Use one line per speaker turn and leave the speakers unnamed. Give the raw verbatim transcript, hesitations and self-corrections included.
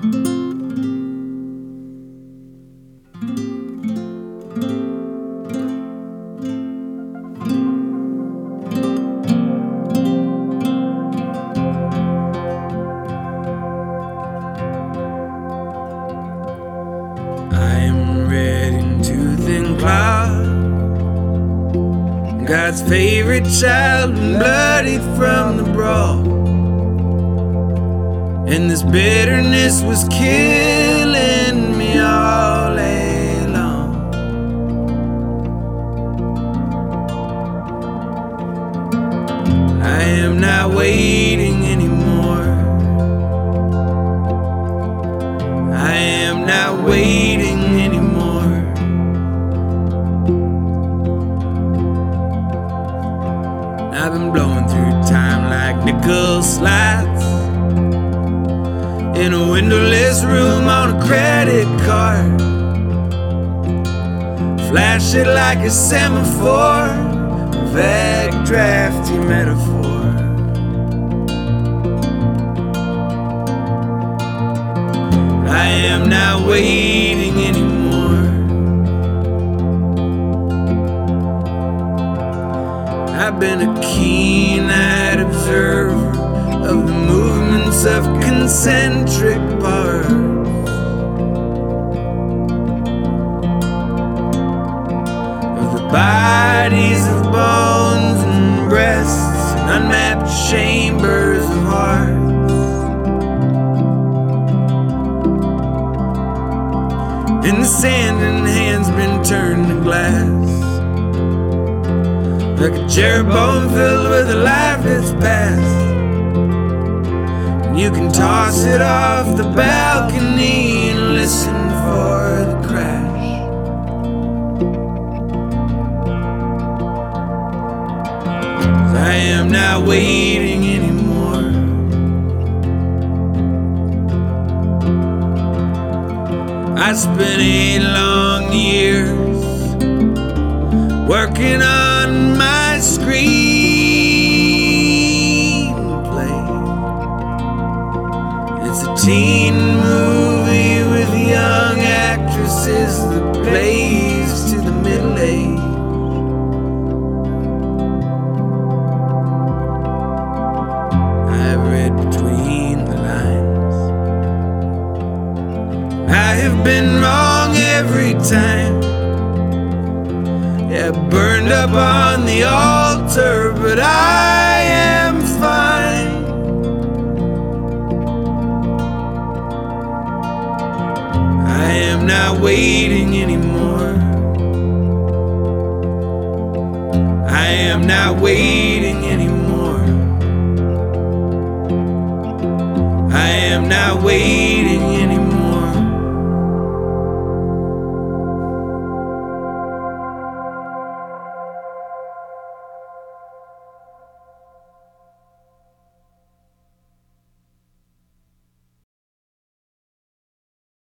God's favorite child, bloodied from the brawl, and this bitterness was killing me all day long. I am not waiting anymore. I am not waiting anymore. I've been blowing through time like nickel slides in a windowless room on a credit card. Flash it like a semaphore, a vague, drafty metaphor. I am not waiting anymore. I've been a keen-eyed observer of the movements of concentric parts, of the bodies of bones and breasts and unmapped chambers of hearts. And the sand in hands been turned to glass, like a Jeroboam filled with a life that's past. And you can toss it off the balcony and listen for the crash. I am not waiting anymore. I spent eight long years working on my screenplay. It's a teen movie with young actresses that plays to the middle age. I've read between the lines. I have been wrong every time. Yeah, burned up on the altar, but I am fine. I am not waiting anymore. I am not waiting anymore. I am not waiting.